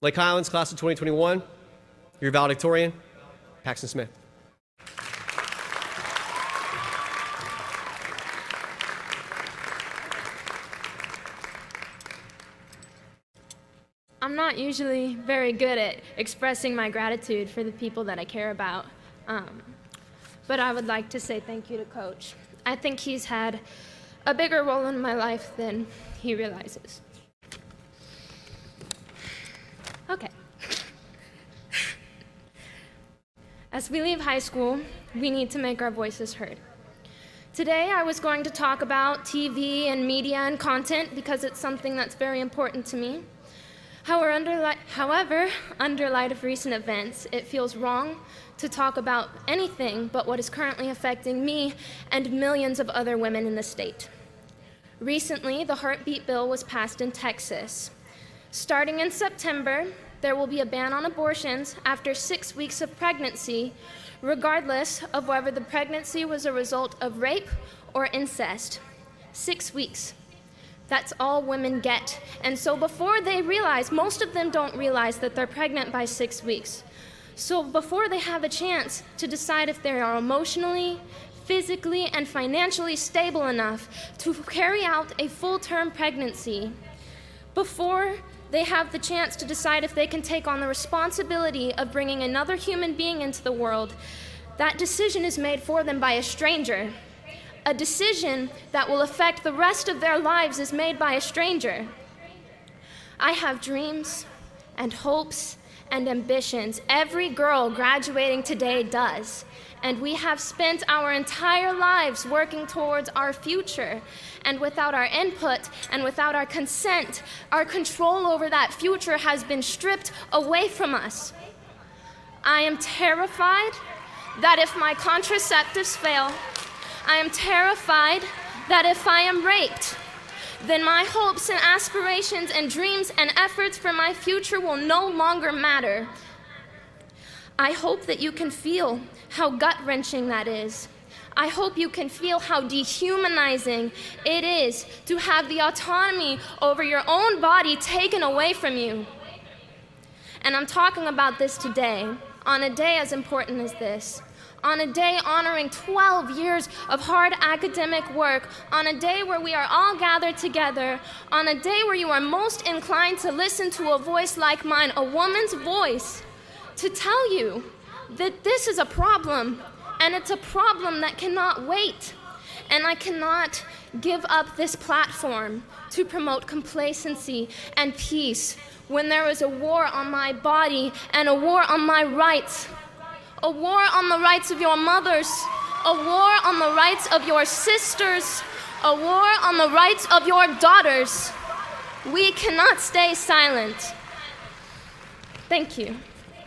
Lake Highlands, class of 2021, your valedictorian, Paxton Smith. I'm not usually very good at expressing my gratitude for the people that I care about, but I would like to say thank you to Coach. I think he's had a bigger role in my life than he realizes. Okay. As we leave high school, we need to make our voices heard. Today, I was going to talk about TV and media and content because it's something that's very important to me. However, under light of recent events, it feels wrong to talk about anything but what is currently affecting me and millions of other women in the state. Recently, the Heartbeat Bill was passed in Texas. Starting in September, there will be a ban on abortions after 6 weeks of pregnancy, regardless of whether the pregnancy was a result of rape or incest. 6 weeks. That's all women get. And so before they realize, most of them don't realize that they're pregnant by 6 weeks. So before they have a chance to decide if they are emotionally, physically, and financially stable enough to carry out a full-term pregnancy, before they have the chance to decide if they can take on the responsibility of bringing another human being into the world, that decision is made for them by a stranger. A decision that will affect the rest of their lives is made by a stranger. I have dreams and hopes and ambitions. Every girl graduating today does. And we have spent our entire lives working towards our future. And without our input and without our consent, our control over that future has been stripped away from us. I am terrified that if my contraceptives fail, I am terrified that if I am raped, then my hopes and aspirations and dreams and efforts for my future will no longer matter. I hope that you can feel how gut-wrenching that is. I hope you can feel how dehumanizing it is to have the autonomy over your own body taken away from you. And I'm talking about this today, on a day as important as this. On a day honoring 12 years of hard academic work, on a day where we are all gathered together, on a day where you are most inclined to listen to a voice like mine, a woman's voice, to tell you that this is a problem, and it's a problem that cannot wait. And I cannot give up this platform to promote complacency and peace when there is a war on my body and a war on my rights. A war on the rights of your mothers, a war on the rights of your sisters, a war on the rights of your daughters. We cannot stay silent. Thank you.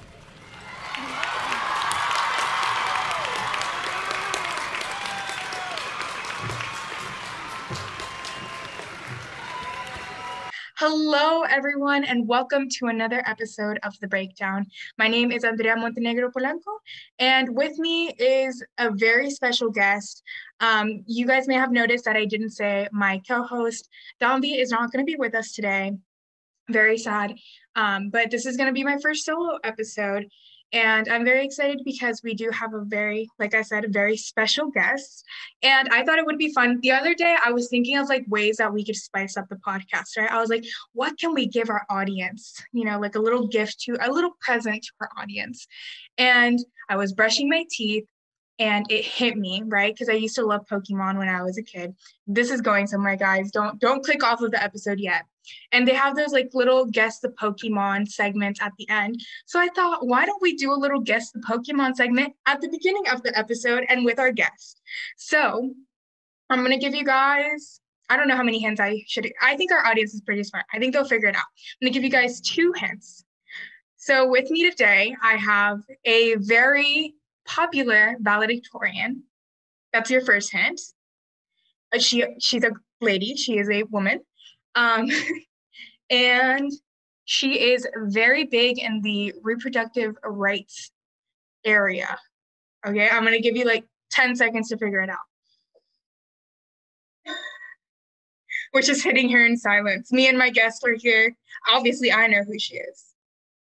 Hello, everyone, and welcome to another episode of The Breakdown. My name is Andrea Montenegro Polanco, and with me is a very special guest. You guys may have noticed that I didn't say my co-host, Dombi, is not going to be with us today. Very sad, but this is going to be my first solo episode, and I'm very excited because we do have a very, like I said, a very special guest, and I thought it would be fun. The other day, I was thinking of like ways that we could spice up the podcast, right? I was like, what can we give our audience? You know, like a little gift a little present to our audience. And I was brushing my teeth, and it hit me, right? Because I used to love Pokemon when I was a kid. This is going somewhere, guys. Don't click off of the episode yet. And they have those like little guess the Pokemon segments at the end. So I thought, why don't we do a little guess the Pokemon segment at the beginning of the episode and with our guest? So I'm going to give you guys, I don't know how many hints I think our audience is pretty smart. I think they'll figure it out. I'm going to give you guys 2 hints. So with me today, I have a very popular valedictorian. That's your first hint. She's a lady. She is a woman. And she is very big in the reproductive rights area. Okay, I'm going to give you like 10 seconds to figure it out. We're just sitting here in silence. Me and my guest are here. Obviously, I know who she is.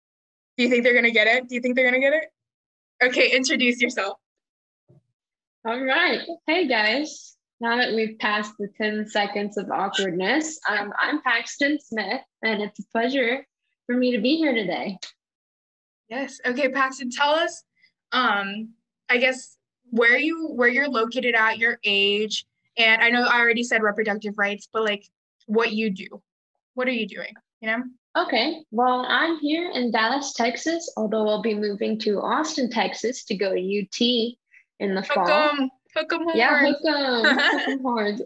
Do you think they're gonna get it? Do you think they're gonna get it? Okay, introduce yourself. All right. Hey guys. Now that we've passed the 10 seconds of awkwardness, I'm Paxton Smith, and it's a pleasure for me to be here today. Yes. Okay, Paxton, tell us, I guess where you're located at, your age, and I know I already said reproductive rights, but like what you do. What are you doing? You know? Okay, well, I'm here in Dallas, Texas, although I'll be moving to Austin, Texas to go to UT in the fall. Hook 'em Yeah, horns. hook 'em horns.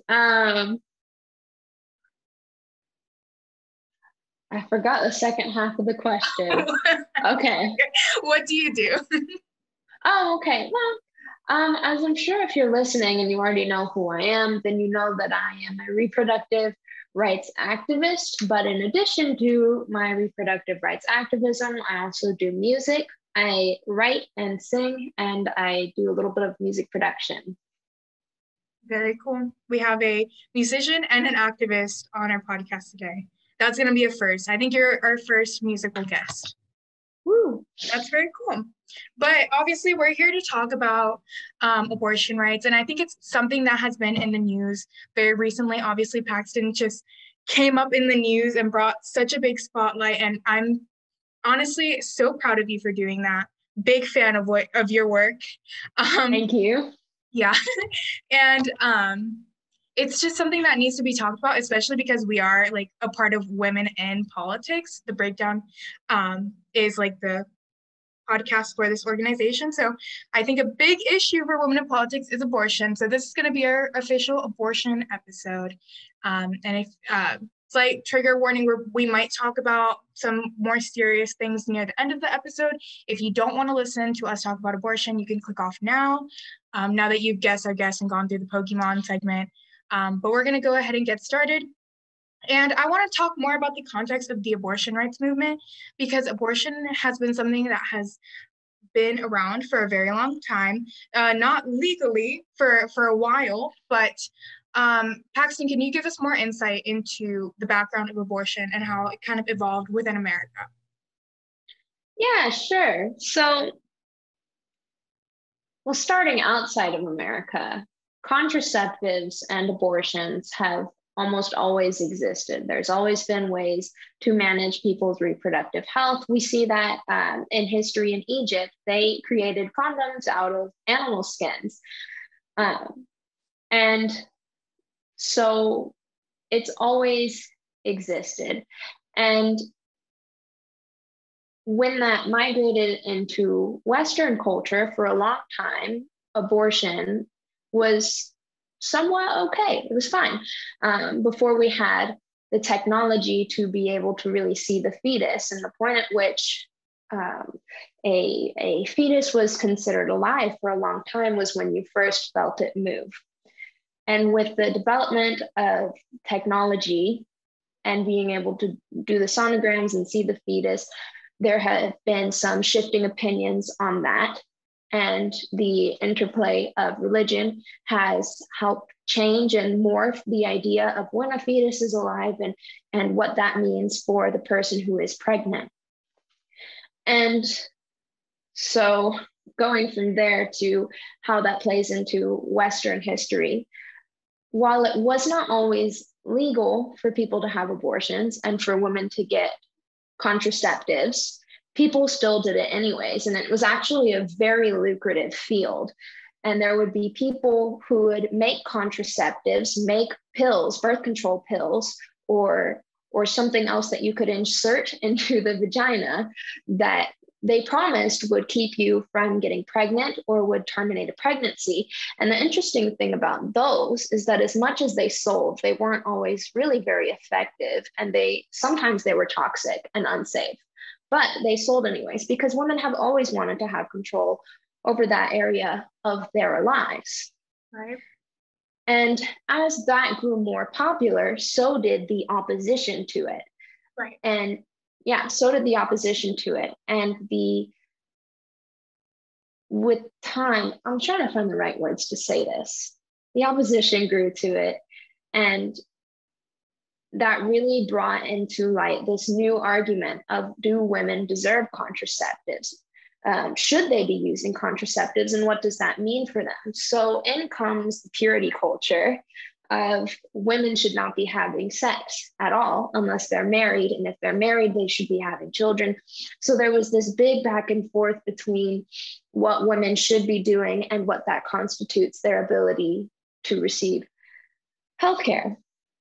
I forgot the second half of the question. Okay. What do you do? Oh, okay. Well, as I'm sure if you're listening and you already know who I am, then you know that I am a reproductive rights activist. But in addition to my reproductive rights activism, I also do music. I write and sing, and I do a little bit of music production. Very cool. We have a musician and an activist on our podcast today. That's going to be a first. I think you're our first musical guest. Woo. That's very cool. But obviously, we're here to talk about abortion rights. And I think it's something that has been in the news very recently. Obviously, Paxton just came up in the news and brought such a big spotlight. And I'm honestly so proud of you for doing that. Big fan of your work. Thank you. Yeah. And it's just something that needs to be talked about, especially because we are like a part of women in politics. The Breakdown is like the podcast for this organization. So I think a big issue for women in politics is abortion. So this is going to be our official abortion episode. And if slight trigger warning, we might talk about some more serious things near the end of the episode. If you don't want to listen to us talk about abortion, you can click off now. Now that you've guessed our guess and gone through the Pokemon segment. But we're going to go ahead and get started. And I want to talk more about the context of the abortion rights movement, because abortion has been something that has been around for a very long time, not legally for a while, but Paxton, can you give us more insight into the background of abortion and how it kind of evolved within America? Yeah, sure. So, well, starting outside of America, contraceptives and abortions have almost always existed. There's always been ways to manage people's reproductive health. We see that in history in Egypt, they created condoms out of animal skins. And so it's always existed. And when that migrated into Western culture for a long time, abortion was somewhat okay. It was fine. Before we had the technology to be able to really see the fetus, and the point at which a fetus was considered alive for a long time was when you first felt it move. And with the development of technology and being able to do the sonograms and see the fetus, there have been some shifting opinions on that. And the interplay of religion has helped change and morph the idea of when a fetus is alive and what that means for the person who is pregnant. And so going from there to how that plays into Western history, while it was not always legal for people to have abortions and for women to get contraceptives, people still did it anyways. And it was actually a very lucrative field. And there would be people who would make contraceptives, make pills, birth control pills, or something else that you could insert into the vagina that they promised would keep you from getting pregnant or would terminate a pregnancy. And the interesting thing about those is that as much as they sold, they weren't always really very effective. And sometimes they were toxic and unsafe. But they sold anyways, because women have always wanted to have control over that area of their lives. Right. And as that grew more popular, so did the opposition to it. Right. And yeah, so did the opposition to it. And with time, I'm trying to find the right words to say this. The opposition grew to it. And that really brought into light this new argument of, do women deserve contraceptives? Should they be using contraceptives, and what does that mean for them? So in comes the purity culture of women should not be having sex at all unless they're married. And if they're married, they should be having children. So there was this big back and forth between what women should be doing and what that constitutes their ability to receive healthcare.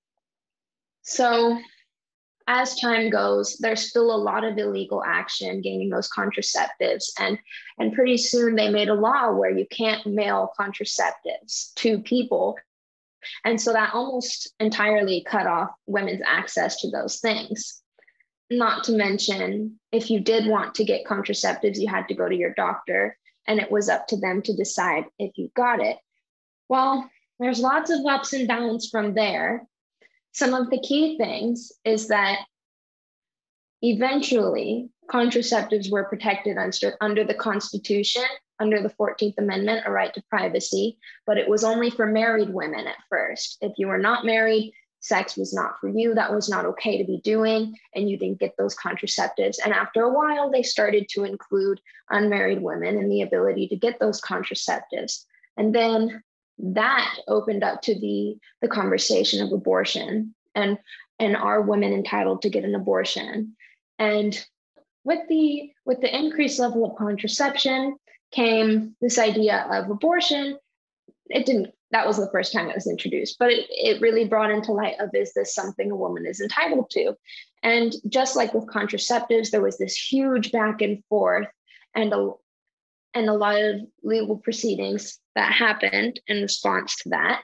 So as time goes, there's still a lot of illegal action gaining those contraceptives. And pretty soon they made a law where you can't mail contraceptives to people. And so that almost entirely cut off women's access to those things. Not to mention, if you did want to get contraceptives, you had to go to your doctor, and it was up to them to decide if you got it. Well, there's lots of ups and downs from there. Some of the key things is that eventually contraceptives were protected under the Constitution, under the 14th Amendment, a right to privacy, but it was only for married women at first. If you were not married, sex was not for you. That was not okay to be doing, and you didn't get those contraceptives. And after a while, they started to include unmarried women in the ability to get those contraceptives. And then that opened up to the conversation of abortion, and are women entitled to get an abortion? And with the increased level of contraception came this idea of abortion. That was the first time it was introduced, but it really brought into light of, is this something a woman is entitled to? And just like with contraceptives, there was this huge back and forth and a lot of legal proceedings that happened in response to that.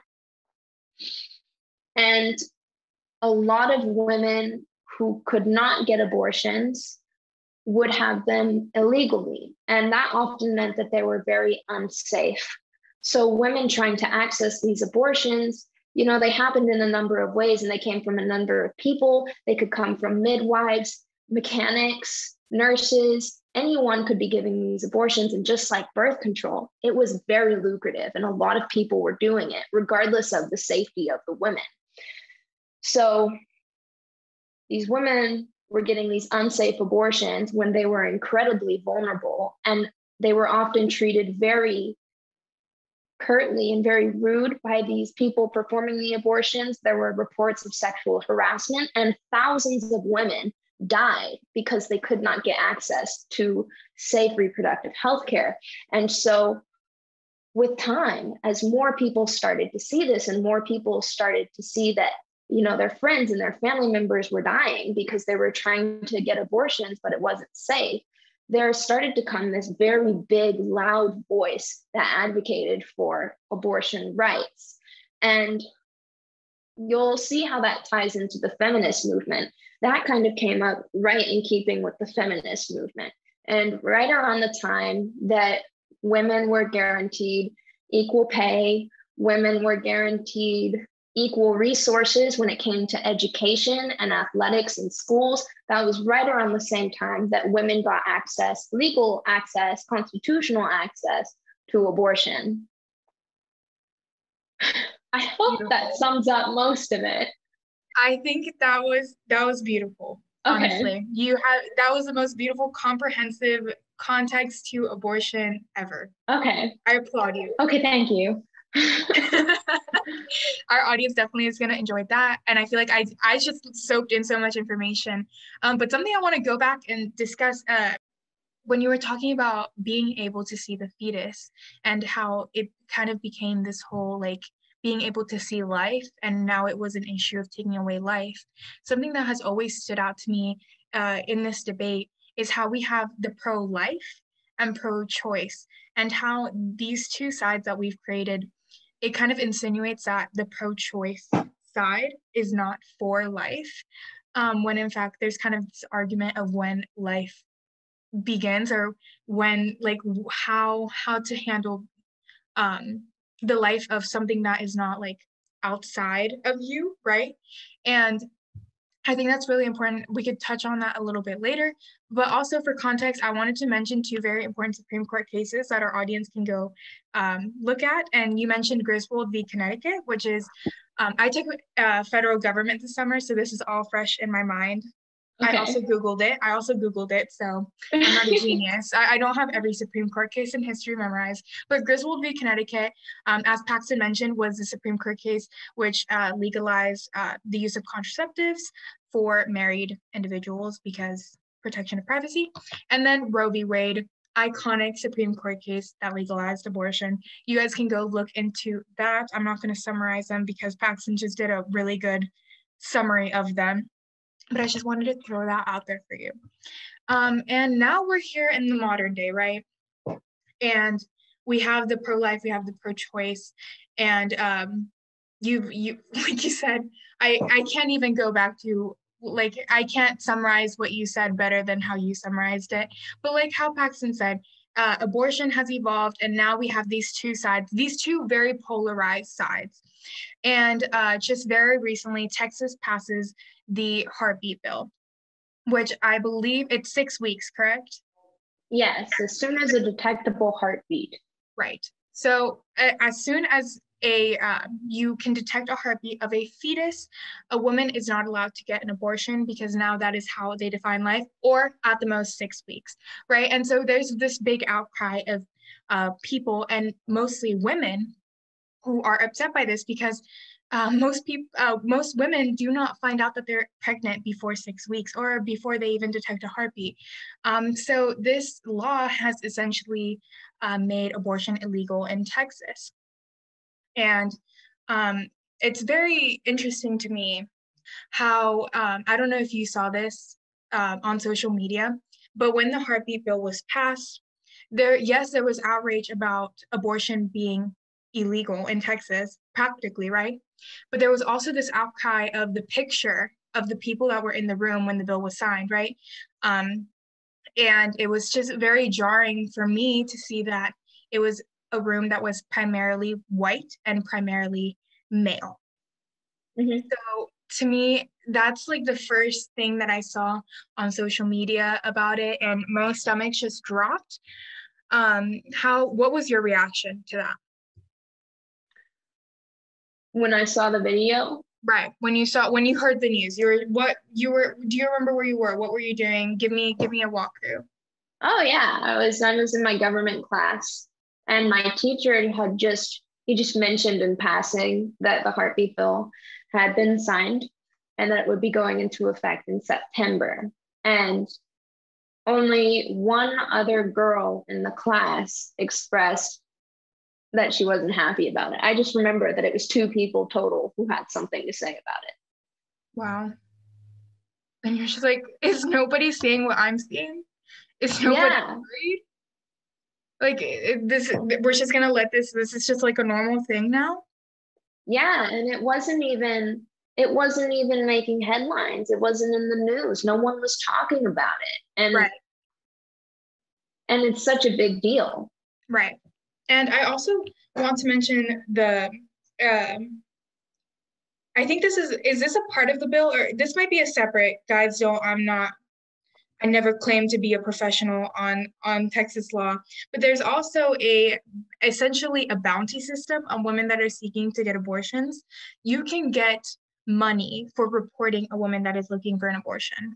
And a lot of women who could not get abortions would have them illegally. And that often meant that they were very unsafe. So women trying to access these abortions, they happened in a number of ways, and they came from a number of people. They could come from midwives, mechanics, nurses. Anyone could be giving these abortions. And just like birth control, it was very lucrative, and a lot of people were doing it regardless of the safety of the women. So these women were getting these unsafe abortions when they were incredibly vulnerable, and they were often treated very curtly and very rude by these people performing the abortions. There were reports of sexual harassment, and thousands of women died because they could not get access to safe reproductive health care. And so with time, as more people started to see this, and more people started to see that, their friends and their family members were dying because they were trying to get abortions, but it wasn't safe, there started to come this very big, loud voice that advocated for abortion rights. And you'll see how that ties into the feminist movement. That kind of came up right in keeping with the feminist movement. And right around the time that women were guaranteed equal pay, women were guaranteed equal resources when it came to education and athletics in schools, that was right around the same time that women got access, legal access, constitutional access to abortion. I hope that sums up most of it. I think that was beautiful. Okay. Honestly, that was the most beautiful, comprehensive context to abortion ever. Okay. I applaud you. Okay, thank you. Our audience definitely is going to enjoy that, and I feel like I just soaked in so much information. But something I want to go back and discuss, when you were talking about being able to see the fetus and how it kind of became this whole being able to see life, and now it was an issue of taking away life. Something that has always stood out to me in this debate is how we have the pro-life and pro-choice, and how these two sides that we've created, it kind of insinuates that the pro-choice side is not for life, when in fact there's kind of this argument of when life begins, or when how to handle the life of something that is not outside of you, right? And I think that's really important. We could touch on that a little bit later, but also for context, I wanted to mention two very important Supreme Court cases that our audience can go look at. And you mentioned Griswold v. Connecticut, which is I took federal government this summer, so this is all fresh in my mind. Okay. I also Googled it, so I'm not a genius. I don't have every Supreme Court case in history memorized, but Griswold v. Connecticut, as Paxton mentioned, was the Supreme Court case which legalized the use of contraceptives for married individuals because protection of privacy. And then Roe v. Wade, iconic Supreme Court case that legalized abortion. You guys can go look into that. I'm not going to summarize them because Paxton just did a really good summary of them. But I just wanted to throw that out there for you. And now we're here in the modern day, right? And we have the pro-life, we have the pro-choice, and you like you said, I can't even go back to, like, I can't summarize what you said better than how you summarized it. But like how Paxton said, abortion has evolved, and now we have these two sides, these two very polarized sides. And just very recently, Texas passes the heartbeat bill, which I believe it's 6 weeks, correct? Yes, as soon as a detectable heartbeat. Right. So as soon as you can detect a heartbeat of a fetus, a woman is not allowed to get an abortion because now that is how they define life, or at the most 6 weeks, right? And so there's this big outcry of people, and mostly women, who are upset by this because most women do not find out that they're pregnant before 6 weeks or before they even detect a heartbeat. So this law has essentially made abortion illegal in Texas. And it's very interesting to me how, I don't know if you saw this on social media, but when the heartbeat bill was passed, there was outrage about abortion being illegal in Texas, practically, right? But there was also this outcry of the picture of the people that were in the room when the bill was signed, right? And it was just very jarring for me to see that it was a room that was primarily white and primarily male. Mm-hmm. So to me, that's like the first thing that I saw on social media about it, and my stomach just dropped. What was your reaction to that? When I saw the video, Right. When you heard the news, do you remember where you were? What were you doing? Give me a walkthrough. oh yeah, I was in my government class, and my teacher he just mentioned in passing that the heartbeat bill had been signed and that it would be going into effect in September. And only one other girl in the class expressed that she wasn't happy about it. I just remember that it was 2 people total who had something to say about it. Wow. And you're just like, is nobody seeing what I'm seeing? Is nobody worried? Like, we're just gonna let this is just like a normal thing now? Yeah, and it wasn't even making headlines. It wasn't in the news. No one was talking about it. And right. And it's such a big deal. Right. And I also want to mention I think is this a part of the bill, or this might be a separate, guys, I never claimed to be a professional on Texas law, but there's also essentially a bounty system on women that are seeking to get abortions. You can get money for reporting a woman that is looking for an abortion.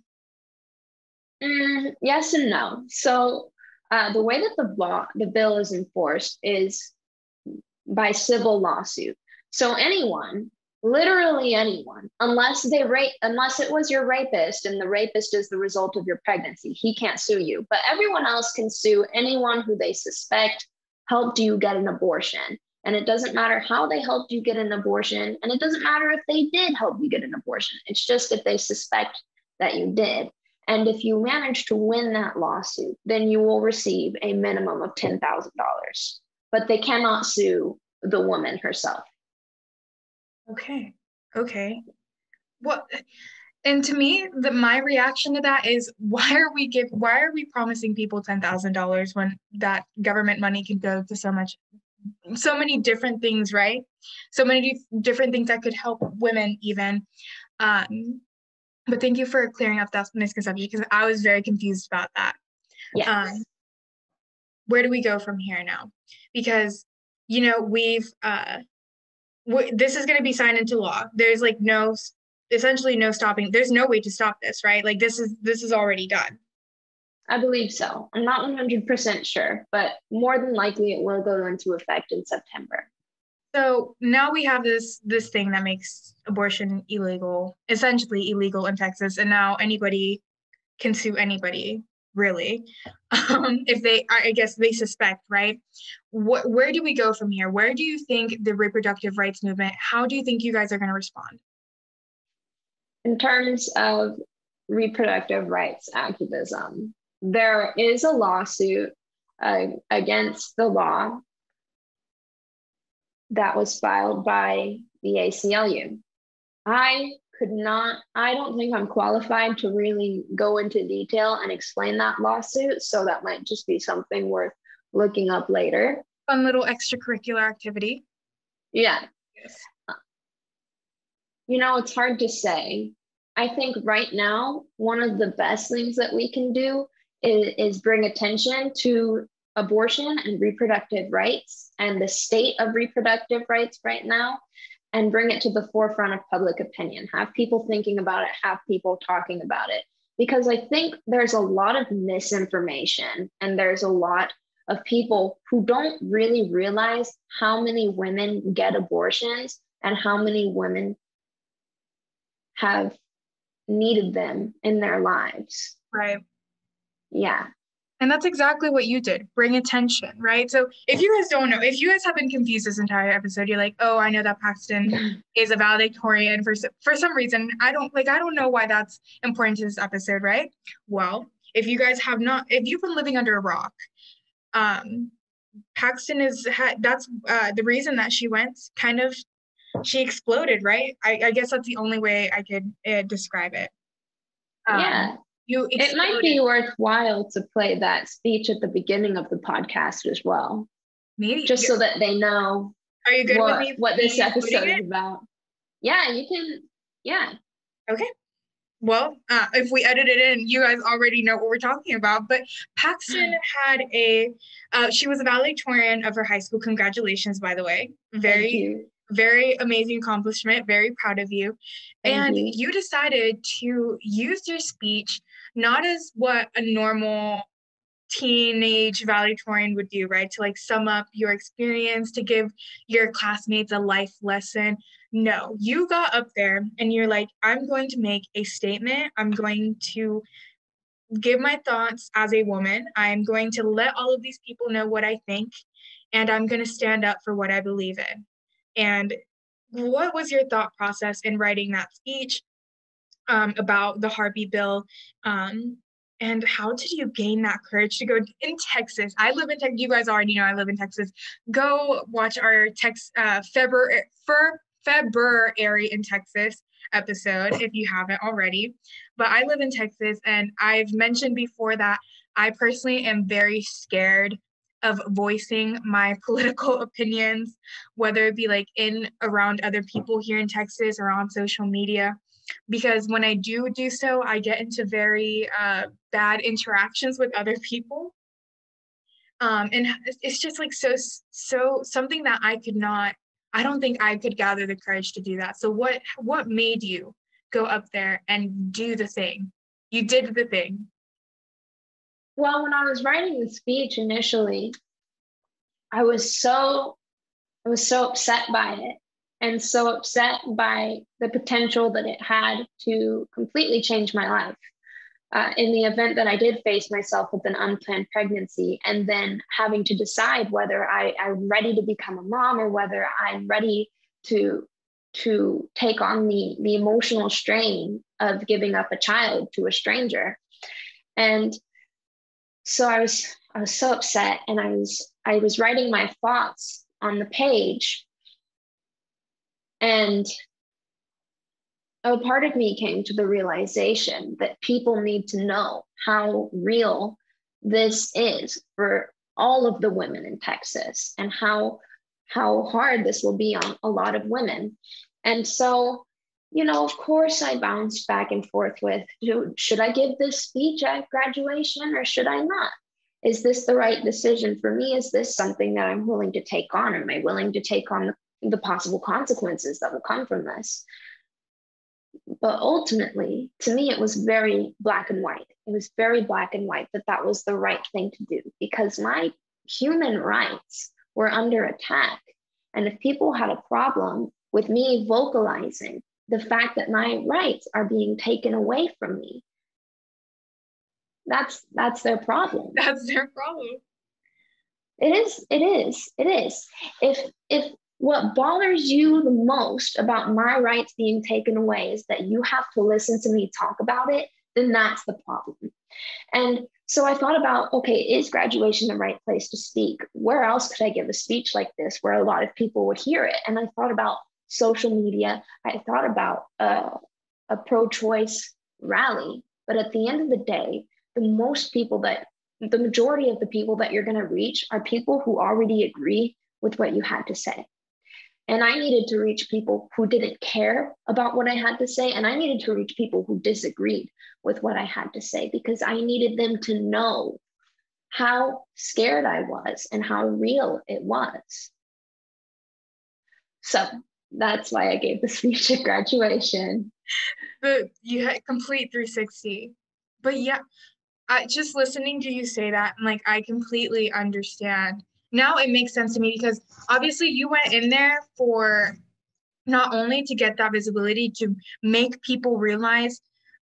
Yes and no. So the way that the bill is enforced is by civil lawsuit. So anyone, literally anyone, unless it was your rapist and the rapist is the result of your pregnancy, he can't sue you. But everyone else can sue anyone who they suspect helped you get an abortion. And it doesn't matter how they helped you get an abortion, and it doesn't matter if they did help you get an abortion. It's just if they suspect that you did. And if you manage to win that lawsuit, then you will receive a minimum of $10,000. But they cannot sue the woman herself. Okay. Well, and to me, my reaction to that is, why are we promising people $10,000 when that government money can go to so many different things, right? So many different things that could help women even. But thank you for clearing up that misconception, because I was very confused about that. Yes. Where do we go from here now? Because, we've this is going to be signed into law. There's like essentially no stopping. There's no way to stop this, right? Like this is already done. I believe so. I'm not 100% sure, but more than likely it will go into effect in September. So now we have this thing that makes abortion illegal, essentially illegal in Texas, and now anybody can sue anybody, really, if I guess they suspect, right? Where do we go from here? Where do you think the reproductive rights movement, how do you think you guys are going to respond? In terms of reproductive rights activism, there is a lawsuit against the law that was filed by the ACLU. I don't think I'm qualified to really go into detail and explain that lawsuit, so that might just be something worth looking up later. Fun little extracurricular activity. Yeah. Yes. It's hard to say. I think right now, one of the best things that we can do is bring attention to abortion and reproductive rights and the state of reproductive rights right now, and bring it to the forefront of public opinion. Have people thinking about it, have people talking about it. Because I think there's a lot of misinformation, and there's a lot of people who don't really realize how many women get abortions and how many women have needed them in their lives. Right. Yeah. And that's exactly what you did. Bring attention, right? So if you guys don't know, if you guys have been confused this entire episode, you're like, oh, I know that Paxton is a valedictorian for some reason. I don't know why that's important to this episode, right? Well, if you've been living under a rock, Paxton that's the reason that she exploded, right? I guess that's the only way I could describe it. Yeah. It might be worthwhile to play that speech at the beginning of the podcast as well. Maybe. Just so that they know Are you good with me what this episode is about. Yeah, you can. Yeah. Okay. Well, if we edit it in, you guys already know what we're talking about. But Paxton had she was a valedictorian of her high school. Congratulations, by the way. Very amazing accomplishment. Very proud of you. And you decided to use your speech not as what a normal teenage valedictorian would do, right? To like sum up your experience, to give your classmates a life lesson. No, you got up there and you're like, I'm going to make a statement. I'm going to give my thoughts as a woman. I'm going to let all of these people know what I think, and I'm going to stand up for what I believe in. And what was your thought process in writing that speech about the heartbeat bill? And how did you gain that courage to go in Texas? I live in Texas. You guys already know I live in Texas. Go watch our February in Texas episode if you haven't already. But I live in Texas, and I've mentioned before that I personally am very scared of voicing my political opinions, whether it be like around other people here in Texas or on social media. Because when I do so, I get into very bad interactions with other people. And it's just like so something that I don't think I could gather the courage to do that. So what made you go up there and do the thing? You did the thing. Well, when I was writing the speech initially, I was so upset by it, and so upset by the potential that it had to completely change my life. In the event that I did face myself with an unplanned pregnancy, and then having to decide whether I'm ready to become a mom or whether I'm ready to take on the emotional strain of giving up a child to a stranger. And so I was so upset, and I was writing my thoughts on the page, and a part of me came to the realization that people need to know how real this is for all of the women in Texas, and how hard this will be on a lot of women. And so, of course, I bounced back and forth with, should I give this speech at graduation or should I not? Is this the right decision for me? Is this something that I'm willing to take on? Am I willing to take on the possible consequences that will come from this. But ultimately, to me, it was very black and white. It was very black and white that that was the right thing to do, because my human rights were under attack. And if people had a problem with me vocalizing the fact that my rights are being taken away from me, that's their problem. That's their problem. It is. If what bothers you the most about my rights being taken away is that you have to listen to me talk about it, then that's the problem. And so I thought about, okay, is graduation the right place to speak? Where else could I give a speech like this where a lot of people would hear it? And I thought about social media. I thought about a pro-choice rally. But at the end of the day, the majority of the people that you're going to reach are people who already agree with what you had to say. And I needed to reach people who didn't care about what I had to say. And I needed to reach people who disagreed with what I had to say, because I needed them to know how scared I was and how real it was. So that's why I gave the speech at graduation. But you had complete 360. But yeah, just listening to you say that, like, I completely understand. Now it makes sense to me, because obviously you went in there for not only to get that visibility, to make people realize,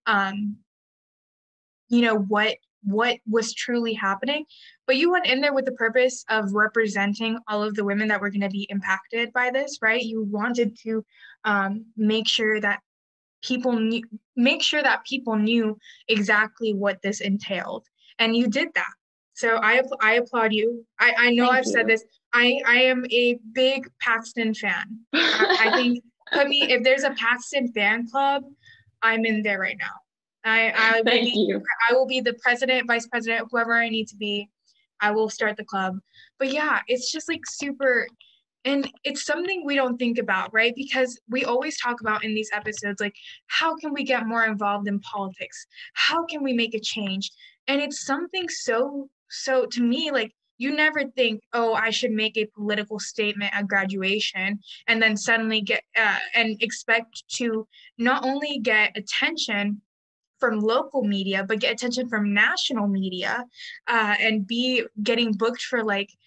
what was truly happening, but you went in there with the purpose of representing all of the women that were going to be impacted by this, right? You wanted to make sure that people knew exactly what this entailed, and you did that. So I applaud you. I know I've said this. I am a big Paxton fan. I think, put me, if there's a Paxton fan club, I'm in there right now. I will be the president, vice president, whoever I need to be. I will start the club. But yeah, it's just like super, and it's something we don't think about, right? Because we always talk about in these episodes, like, how can we get more involved in politics? How can we make a change? And it's something so to me, like, you never think, oh, I should make a political statement at graduation, and then suddenly get and expect to not only get attention from local media, but get attention from national media, and be getting booked for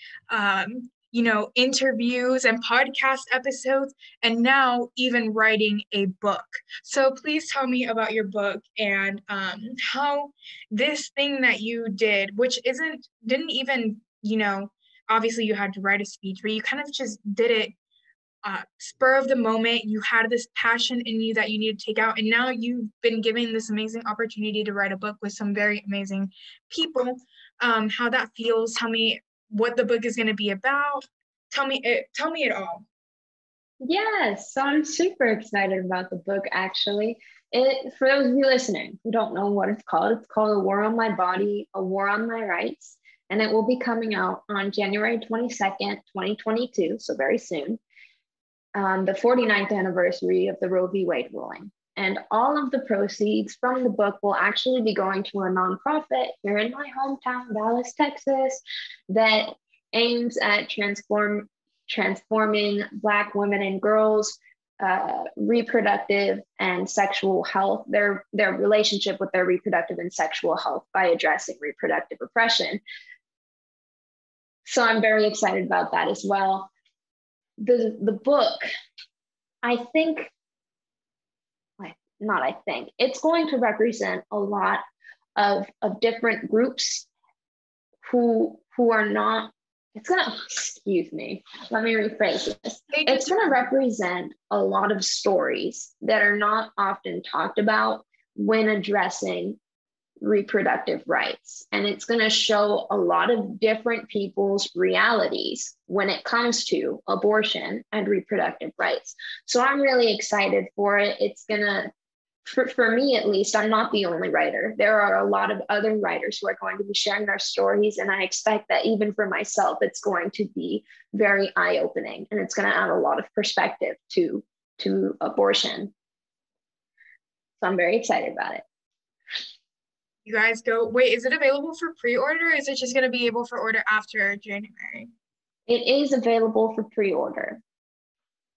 interviews and podcast episodes, and now even writing a book. So please tell me about your book, and how this thing that you did, which didn't even, obviously you had to write a speech, but you kind of just did it spur of the moment. You had this passion in you that you need to take out, and now you've been given this amazing opportunity to write a book with some very amazing people. How that feels. Tell me what the book is going to be about. Tell me it all. Yes, so I'm super excited about the book, actually. For those of you listening who don't know what it's called A War on My Body, A War on My Rights, and it will be coming out on January 22nd, 2022, so very soon. The 49th anniversary of the Roe v. Wade ruling. And all of the proceeds from the book will actually be going to a nonprofit here in my hometown, Dallas, Texas, that aims at transforming Black women and girls' reproductive and sexual health, their relationship with their reproductive and sexual health by addressing reproductive oppression. So I'm very excited about that as well. The book, it's going to represent a lot of different groups who are not, excuse me, let me rephrase this. It's going to represent a lot of stories that are not often talked about when addressing reproductive rights. And it's going to show a lot of different people's realities when it comes to abortion and reproductive rights. So I'm really excited for it. It's going to, for me at least, I'm not the only writer. There are a lot of other writers who are going to be sharing their stories. And I expect that even for myself, it's going to be very eye-opening, and it's going to add a lot of perspective to abortion. So I'm very excited about it. You guys go, wait, is it available for pre-order? Or is it just going to be able for order after January? It is available for pre-order.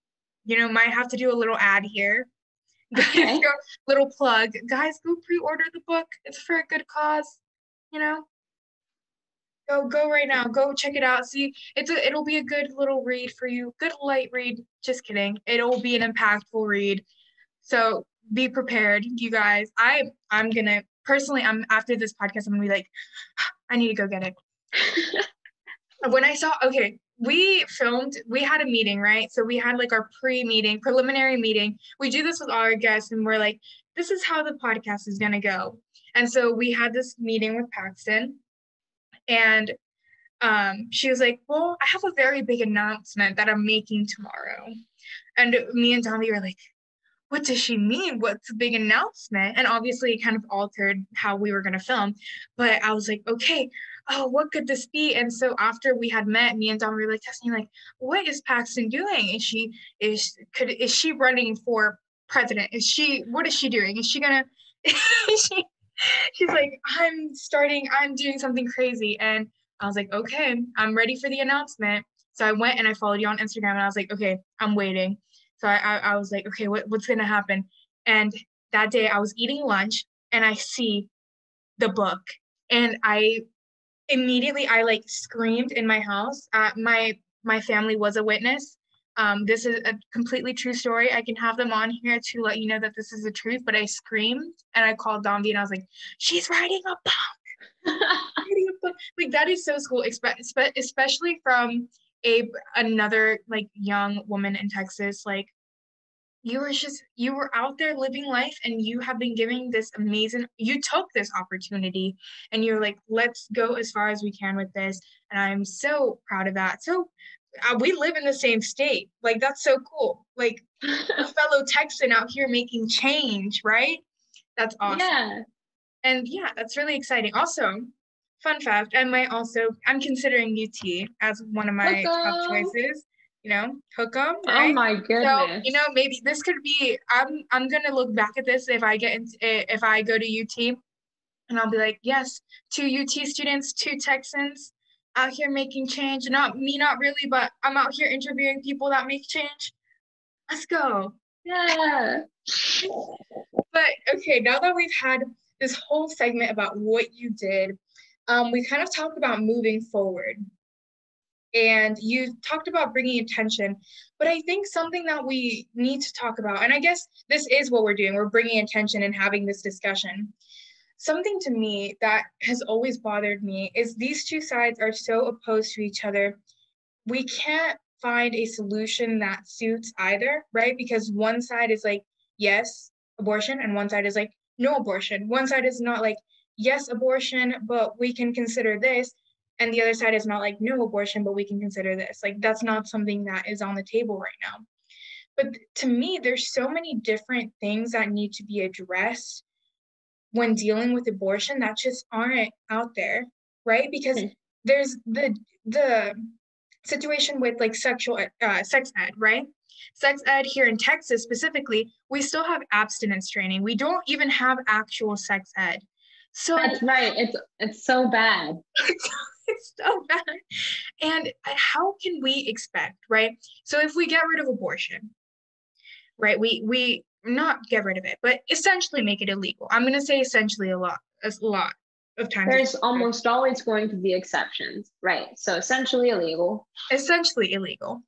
might have to do a little ad here. Okay. Little plug. Guys, go pre-order the book. It's for a good cause, you know? Go right now. Go check it out. See, it'll be a good little read for you. Good light read. Just kidding. It'll be an impactful read. So be prepared, you guys. I'm gonna personally, I'm after this podcast, I'm gonna be like, I need to go get it. When I saw, okay, we had a meeting, right? So we had like our preliminary meeting. We do this with all our guests, and we're like, this is how the podcast is gonna go. And so we had this meeting with Paxton, and she was like, well, I have a very big announcement that I'm making tomorrow. And me and Tommy were like, what does she mean? What's the big announcement? And obviously it kind of altered how we were going to film. But I was like, okay, oh, what could this be? And so after we had met, me and Dom were like testing, like, what is Paxton doing? Is she running for president? What is she doing? Is she gonna, she's like, I'm doing something crazy. And I was like, okay, I'm ready for the announcement. So I went and I followed you on Instagram, and I was like, okay, I'm waiting. So I was like, okay, what's going to happen? And that day I was eating lunch and I see the book, and I like screamed in my house. My family was a witness. This is a completely true story. I can have them on here to let you know that this is the truth, but I screamed and I called Dombi and I was like, she's writing a book. Like, that is so cool, especially from another like young woman in Texas. Like, you were out there living life, and you have been giving you took this opportunity, and you're like, let's go as far as we can with this. And I'm so proud of that. So we live in the same state. Like, that's so cool. Like, a fellow Texan out here making change, right? That's awesome. Yeah. And yeah, that's really exciting. Also, fun fact, I'm considering UT as one of my top choices, hook 'em, right? Oh my goodness. So, maybe this could be, I'm going to look back at this if I go to UT, and I'll be like, yes, 2 UT students, 2 Texans out here making change. Not really, but I'm out here interviewing people that make change. Let's go. Yeah. But okay, now that we've had this whole segment about what you did, we kind of talked about moving forward, and you talked about bringing attention, but I think something that we need to talk about, and I guess this is what we're doing, we're bringing attention and having this discussion. Something to me that has always bothered me is these two sides are so opposed to each other. We can't find a solution that suits either, right? Because one side is like, yes, abortion, and one side is like, no abortion. One side is not like, yes, abortion, but we can consider this. And the other side is not like, no abortion, but we can consider this. Like, that's not something that is on the table right now. But to me, there's so many different things that need to be addressed when dealing with abortion that just aren't out there, right? Because there's the situation with like sex ed, right? Sex ed here in Texas specifically, we still have abstinence training. We don't even have actual sex ed. So that's right. It's so bad. It's so bad. And how can we expect, right? So if we get rid of abortion, right? We not get rid of it, but essentially make it illegal. I'm going to say essentially a lot of times. There's almost always going to be exceptions, right? So essentially illegal. Essentially illegal.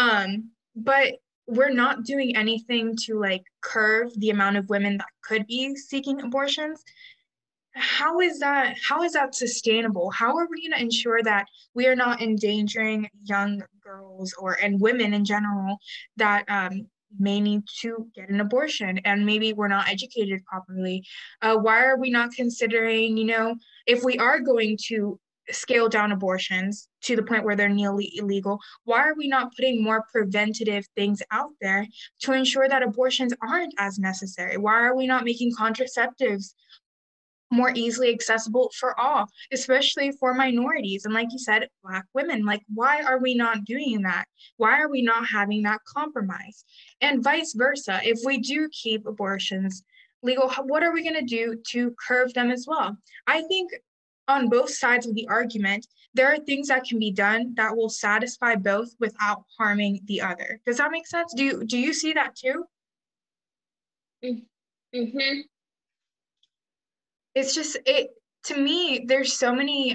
But we're not doing anything to like curb the amount of women that could be seeking abortions. How is that sustainable? How are we going to ensure that we are not endangering young girls and women in general that may need to get an abortion, and maybe we're not educated properly? Why are we not considering, if we are going to scale down abortions to the point where they're nearly illegal, why are we not putting more preventative things out there to ensure that abortions aren't as necessary? Why are we not making contraceptives more easily accessible for all, especially for minorities? And like you said, Black women, like, why are we not doing that? Why are we not having that compromise? And vice versa, if we do keep abortions legal, what are we going to do to curb them as well? I think on both sides of the argument, there are things that can be done that will satisfy both without harming the other. Does that make sense? Do you see that too? Mm-hmm. It's just it to me, there's so many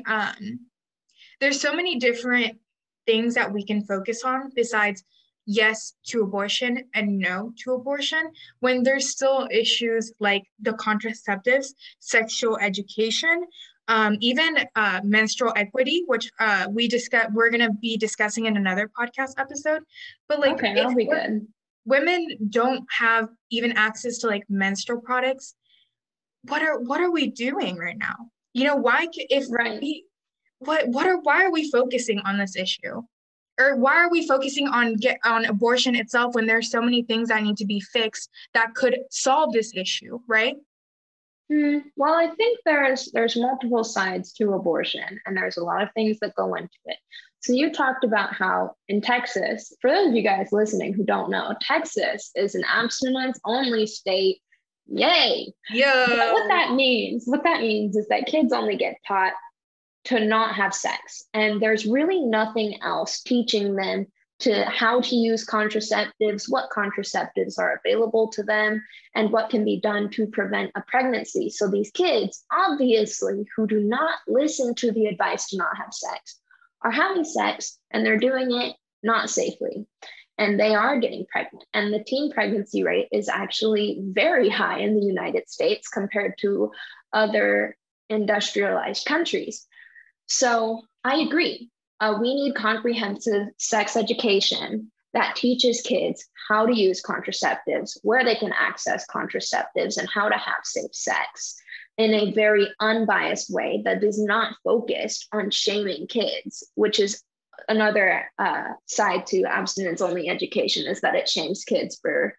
different things that we can focus on besides yes to abortion and no to abortion, when there's still issues like the contraceptives, sexual education, even menstrual equity, which we're going to be discussing in another podcast episode. But like, Okay, that'll be good. Women don't have even access to like menstrual products. What are we doing right now? You know, why if Right. why are we focusing on this issue? Or why are we focusing on abortion itself when there's so many things that need to be fixed that could solve this issue, right? Well, I think there's multiple sides to abortion, and there's a lot of things that go into it. So you talked about how in Texas, for those of you guys listening who don't know, Texas is an abstinence-only state. Yay! Yeah. But what that means is that kids only get taught to not have sex, and there's really nothing else teaching them to how to use contraceptives, what contraceptives are available to them, and what can be done to prevent a pregnancy. So these kids, obviously, who do not listen to the advice to not have sex, are having sex, and they're doing it not safely. And they are getting pregnant. And the teen pregnancy rate is actually very high in the United States compared to other industrialized countries. So I agree. We need comprehensive sex education that teaches kids how to use contraceptives, where they can access contraceptives, and how to have safe sex in a very unbiased way that is not focused on shaming kids, which is another side to abstinence-only education, is that it shames kids for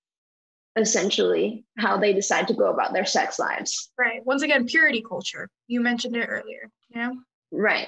essentially how they decide to go about their sex lives. Right. Once again, purity culture. You mentioned it earlier, you know? Right.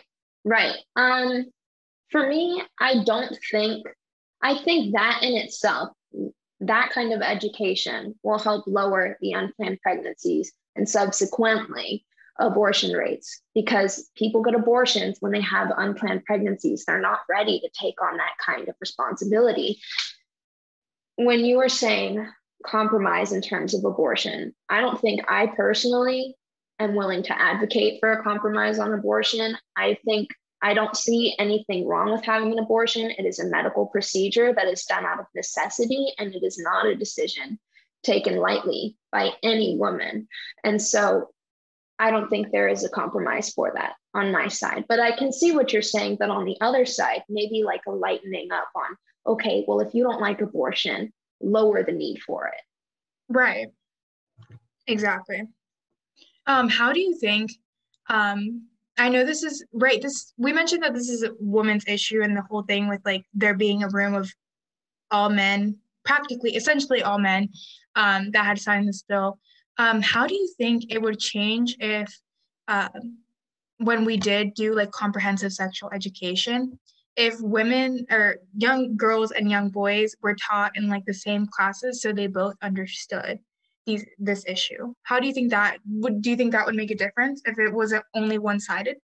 For me, I think that in itself, that kind of education will help lower the unplanned pregnancies and subsequently abortion rates, because people get abortions when they have unplanned pregnancies. They're not ready to take on that kind of responsibility. When you were saying compromise in terms of abortion, I don't think I personally am willing to advocate for a compromise on abortion. I don't see anything wrong with having an abortion. It is a medical procedure that is done out of necessity, and it is not a decision taken lightly by any woman. And so I don't think there is a compromise for that on my side. But I can see what you're saying, that on the other side, maybe like a lightening up on, okay, well, if you don't like abortion, lower the need for it. Right. Exactly. How do you think, I know this is right. We mentioned that this is a woman's issue, and the whole thing with like there being a room of all men, essentially all men, that had signed this bill. How do you think it would change if, when we did do like comprehensive sexual education, if women or young girls and young boys were taught in like the same classes so they both understood this issue? How do you think do you think that would make a difference if it wasn't only one-sided?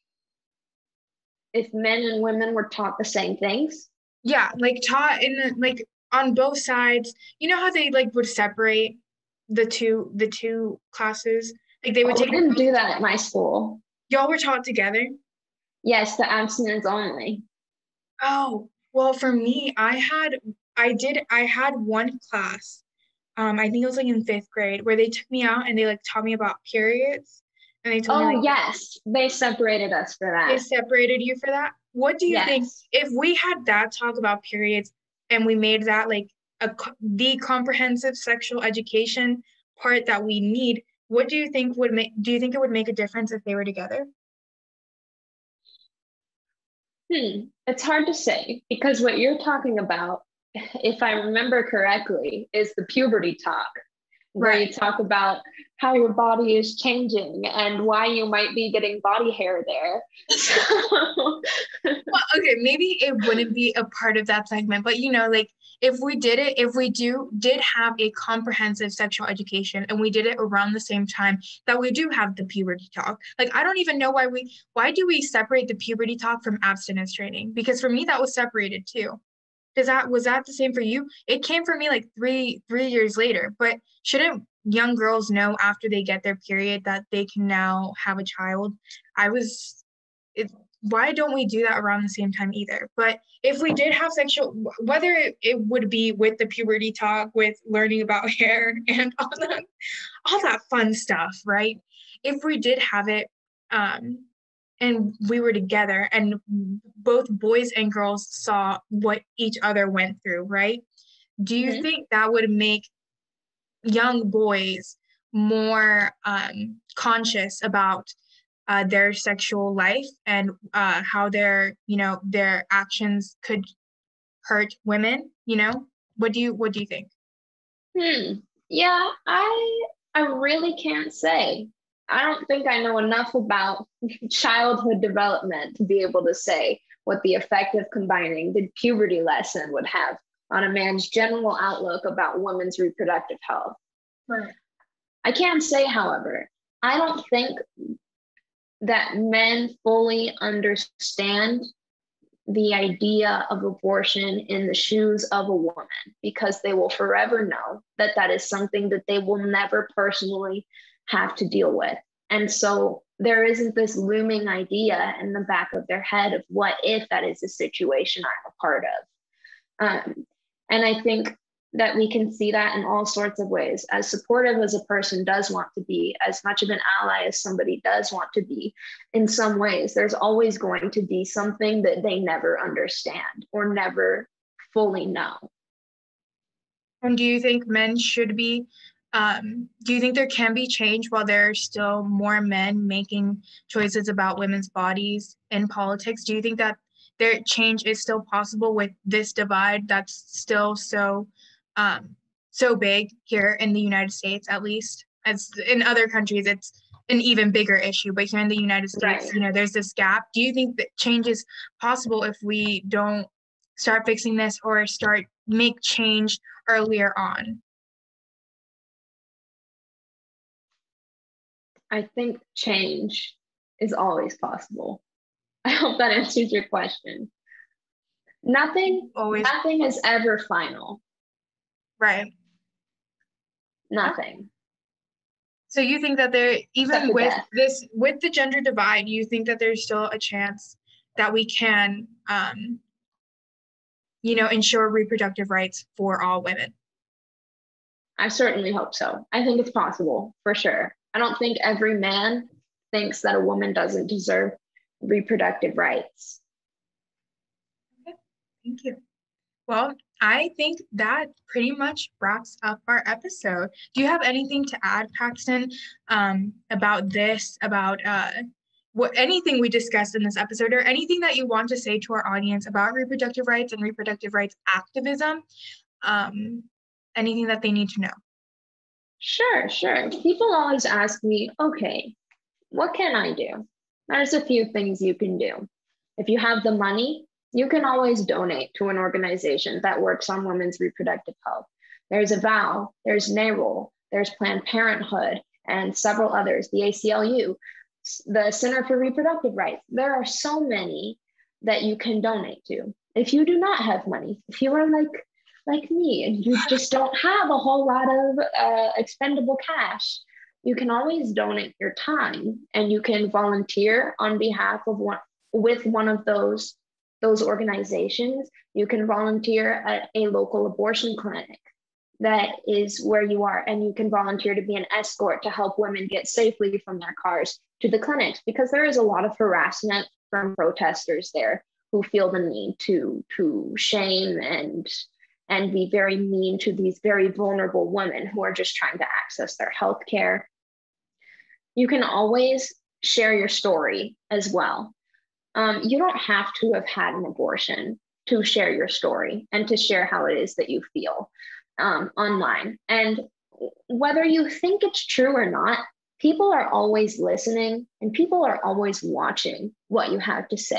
If men and women were taught the same things? Yeah, like taught like on both sides. You know how they like would separate the two classes? Like they would We didn't do that at my school. Y'all were taught together? Yes, the abstinence only. Oh, well, for me, I had one class, I think it was like in 5th grade, where they took me out and they like taught me about periods, and they told me like, yes, they separated us for that. They separated you for that? What do you think, if we had that talk about periods and we made that like the comprehensive sexual education part that we need, what do you think do you think it would make a difference if they were together? It's hard to say, because what you're talking about, if I remember correctly, is the puberty talk, where you talk about how your body is changing and why you might be getting body hair there. Well, okay, okay, maybe it wouldn't be a part of that segment, but like if we did have a comprehensive sexual education and we did it around the same time that we do have the puberty talk. Like I don't even know why do we separate the puberty talk from abstinence training? Because for me that was separated too. Was that the same for you? It came for me like three years later, but shouldn't young girls know after they get their period that they can now have a child? Why don't we do that around the same time either? But if we did have whether it would be with the puberty talk, with learning about hair and all that fun stuff, right? If we did have it, and we were together and both boys and girls saw what each other went through, right? Do you think that would make young boys more conscious about their sexual life and how their actions could hurt women? What do you think? Yeah, I really can't say. I don't think I know enough about childhood development to be able to say what the effect of combining the puberty lesson would have on a man's general outlook about women's reproductive health. Right. I can say, however, I don't think that men fully understand the idea of abortion in the shoes of a woman, because they will forever know that that is something that they will never personally have to deal with. And so there isn't this looming idea in the back of their head of what if that is a situation I'm a part of. And I think that we can see that in all sorts of ways. As supportive as a person does want to be, as much of an ally as somebody does want to be, in some ways, there's always going to be something that they never understand or never fully know. And do you think men should be, do you think there can be change while there are still more men making choices about women's bodies in politics? Do you think that their change is still possible with this divide that's still so big here in the United States, at least? As in other countries, it's an even bigger issue, but here in the United States, Right. There's this gap. Do you think that change is possible if we don't start fixing this or make change earlier on? I think change is always possible. I hope that answers your question. Nothing is ever final. Right. Nothing. So you think that even with the gender divide, you think that there's still a chance that we can, ensure reproductive rights for all women? I certainly hope so. I think it's possible, for sure. I don't think every man thinks that a woman doesn't deserve reproductive rights. Okay, thank you. Well, I think that pretty much wraps up our episode. Do you have anything to add, Paxton, about this, about anything we discussed in this episode, or anything that you want to say to our audience about reproductive rights and reproductive rights activism? Anything that they need to know? Sure. People always ask me, okay, what can I do? There's a few things you can do. If you have the money, you can always donate to an organization that works on women's reproductive health. There's AVOW, there's NARAL, there's Planned Parenthood, and several others, the ACLU, the Center for Reproductive Rights. There are so many that you can donate to. If you do not have money, if you are like me and you just don't have a whole lot of expendable cash, you can always donate your time, and you can volunteer on behalf of one of those organizations. You can volunteer at a local abortion clinic that is where you are, and you can volunteer to be an escort to help women get safely from their cars to the clinics, because there is a lot of harassment from protesters there who feel the need to shame and be very mean to these very vulnerable women who are just trying to access their health care. You can always share your story as well. You don't have to have had an abortion to share your story and to share how it is that you feel online. And whether you think it's true or not, people are always listening and people are always watching what you have to say.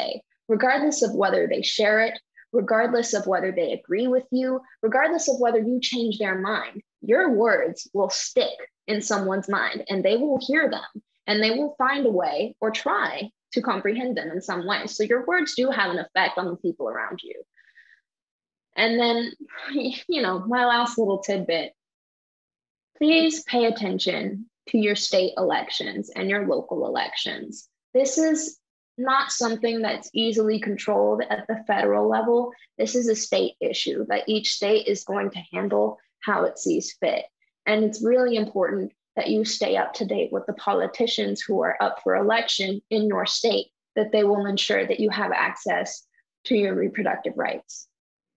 regardless of whether they share it, regardless of whether they agree with you, regardless of whether you change their mind. Your words will stick in someone's mind, and they will hear them, and they will find a way or try to comprehend them in some way. So your words do have an effect on the people around you. And then, my last little tidbit, please pay attention to your state elections and your local elections. This is not something that's easily controlled at the federal level. This is a state issue that each state is going to handle how it sees fit. And it's really important that you stay up to date with the politicians who are up for election in your state, that they will ensure that you have access to your reproductive rights.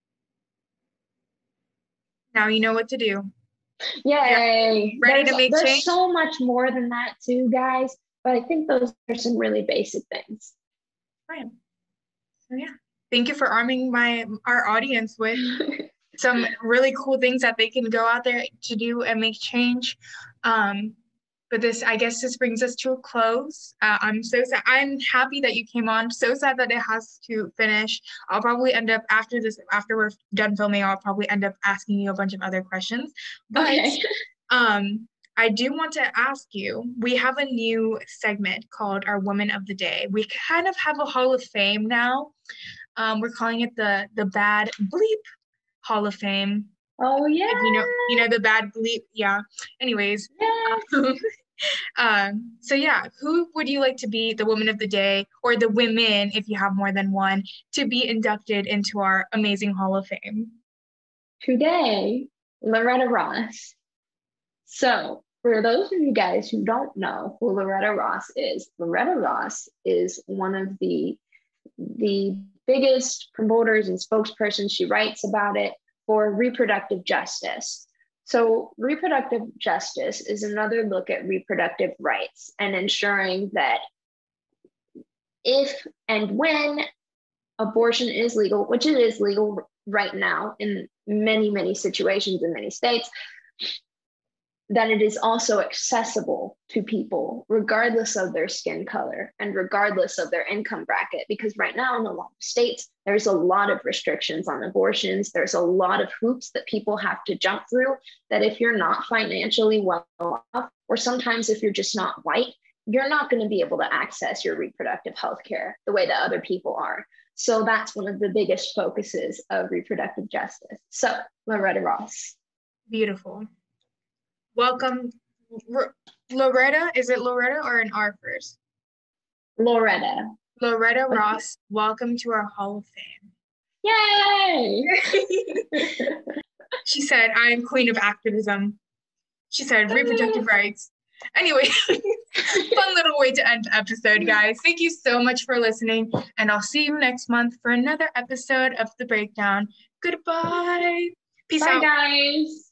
Now you know what to do. Yay! Yeah. Ready to make change? There's so much more than that too, guys, but I think those are some really basic things. Right. So yeah, thank you for arming our audience with some really cool things that they can go out there to do and make change. But I guess this brings us to a close. I'm so sad. I'm happy that you came on. So sad that it has to finish. I'll probably end up after we're done filming, I'll probably end up asking you a bunch of other questions. But okay. I do want to ask you, we have a new segment called our Women of the Day. We kind of have a Hall of Fame now. We're calling it the Bad Bleep Hall of Fame. Oh yeah. Like, the bad bleep. Yeah. Anyways. Yeah. So yeah, who would you like to be the woman of the day, or the women, if you have more than one, to be inducted into our amazing Hall of Fame? Today, Loretta Ross. So for those of you guys who don't know who Loretta Ross is one of the biggest promoters and spokespersons. She writes about it for reproductive justice. So reproductive justice is another look at reproductive rights and ensuring that if and when abortion is legal, which it is legal right now in many, many situations in many states, that it is also accessible to people regardless of their skin color and regardless of their income bracket. Because right now in a lot of states, there's a lot of restrictions on abortions. There's a lot of hoops that people have to jump through, that if you're not financially well off, or sometimes if you're just not white, you're not going to be able to access your reproductive health care the way that other people are. So that's one of the biggest focuses of reproductive justice. So Loretta Ross. Beautiful. Welcome, Loretta. Is it Loretta or an R first? Loretta. Loretta Ross, welcome to our Hall of Fame. Yay! She said, I am queen of activism. She said, reproductive rights. Anyway, fun little way to end the episode, guys. Thank you so much for listening, and I'll see you next month for another episode of The Breakdown. Goodbye. Peace out. Bye, guys.